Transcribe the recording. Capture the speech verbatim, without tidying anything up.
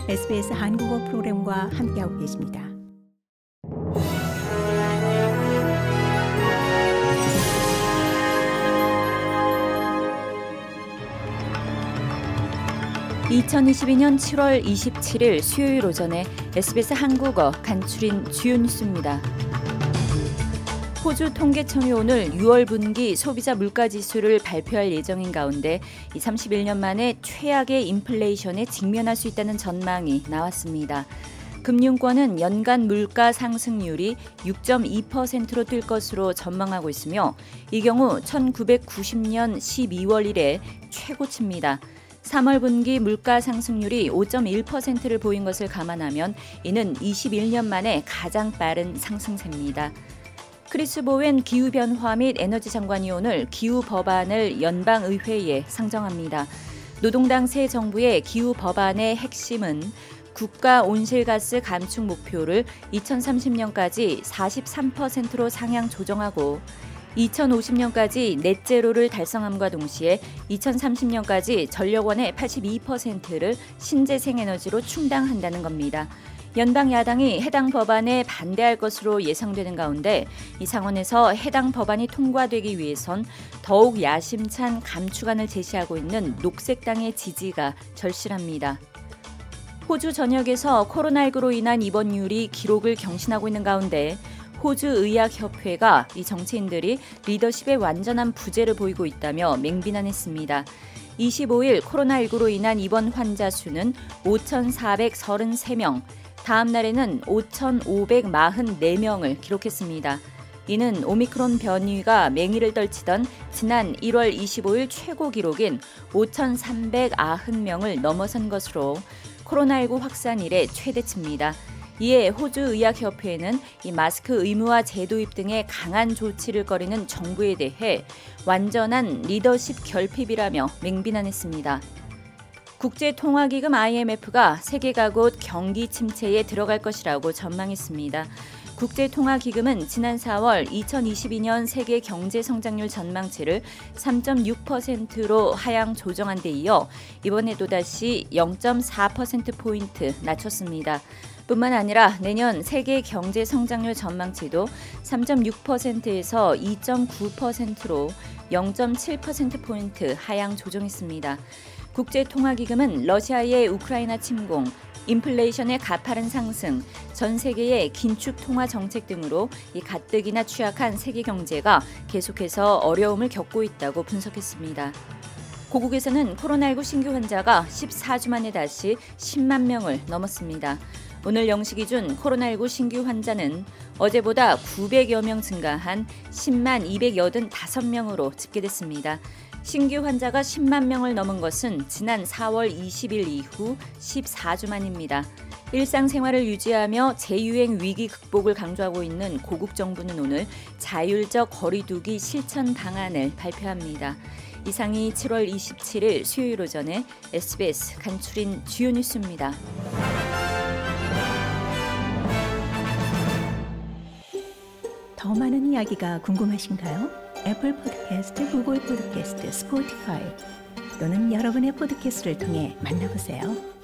에스비에스 한국어 프로그램과 함께하고 계십니다. 이천이십이년 칠월 이십칠일 수요일 오전에 에스비에스 한국어 간추린 주요 뉴스입니다. 호주 통계청이 오늘 유월 분기 소비자 물가지수를 발표할 예정인 가운데 삼십일 년 만에 최악의 인플레이션에 직면할 수 있다는 전망이 나왔습니다. 금융권은 연간 물가 상승률이 육 점 이 퍼센트로 뛸 것으로 전망하고 있으며 이 경우 천구백구십년 십이월 이래 최고치입니다. 삼월 분기 물가 상승률이 오 점 일 퍼센트를 보인 것을 감안하면 이는 이십일 년 만에 가장 빠른 상승세입니다. 크리스 보웬 기후변화 및 에너지 장관이 오늘 기후 법안을 연방의회에 상정합니다. 노동당 새 정부의 기후 법안의 핵심은 국가 온실가스 감축 목표를 이천삼십 년까지 사십삼 퍼센트로 상향 조정하고 이천오십 년까지 넷제로를 달성함과 동시에 이천삼십 년까지 전력원의 팔십이 퍼센트를 신재생에너지로 충당한다는 겁니다. 연방 야당이 해당 법안에 반대할 것으로 예상되는 가운데 이 상원에서 해당 법안이 통과되기 위해선 더욱 야심찬 감축안을 제시하고 있는 녹색당의 지지가 절실합니다. 호주 전역에서 코로나십구로 인한 입원율이 기록을 경신하고 있는 가운데 호주의학협회가 이 정치인들이 리더십의 완전한 부재를 보이고 있다며 맹비난했습니다. 이십오일 코로나십구로 인한 입원 환자 수는 오천사백삼십삼 명, 다음 날에는 오천오백사십사 명을 기록했습니다. 이는 오미크론 변이가 맹위를 떨치던 지난 일월 이십오일 최고 기록인 오천삼백구십 명을 넘어선 것으로 코로나십구 확산 이래 최대치입니다. 이에 호주의학협회는 이 마스크 의무화 제도입 등의 강한 조치를 거리는 정부에 대해 완전한 리더십 결핍이라며 맹비난했습니다. 국제통화기금 아이엠에프가 세계가 곧 경기 침체에 들어갈 것이라고 전망했습니다. 국제통화기금은 지난 사월 이천이십이년 세계 경제 성장률 전망치를 삼 점 육 퍼센트로 하향 조정한 데 이어 이번에 또다시 영 점 사 퍼센트포인트 낮췄습니다. 뿐만 아니라 내년 세계 경제 성장률 전망치도 삼 점 육 퍼센트에서 이 점 구 퍼센트로 영 점 칠 퍼센트포인트 하향 조정했습니다. 국제통화기금은 러시아의 우크라이나 침공, 인플레이션의 가파른 상승, 전 세계의 긴축 통화 정책 등으로 이 가뜩이나 취약한 세계 경제가 계속해서 어려움을 겪고 있다고 분석했습니다. 고국에서는 코로나십구 신규 환자가 십사 주 만에 다시 십만 명을 넘었습니다. 오늘 영 시 기준 코로나십구 신규 환자는 어제보다 구백여 명 증가한 십만 이백팔십오 명으로 집계됐습니다. 신규 환자가 십만 명을 넘은 것은 지난 사월 이십일 이후 십사 주 만입니다. 일상생활을 유지하며 재유행 위기 극복을 강조하고 있는 고국 정부는 오늘 자율적 거리두기 실천 방안을 발표합니다. 이상이 칠월 이십칠일 수요일 오전에 에스비에스 간추린 주요 뉴스입니다. 더 많은 이야기가 궁금하신가요? 애플 팟캐스트, 구글 팟캐스트, 스포티파이 또는 여러분의 팟캐스트를 통해 만나보세요.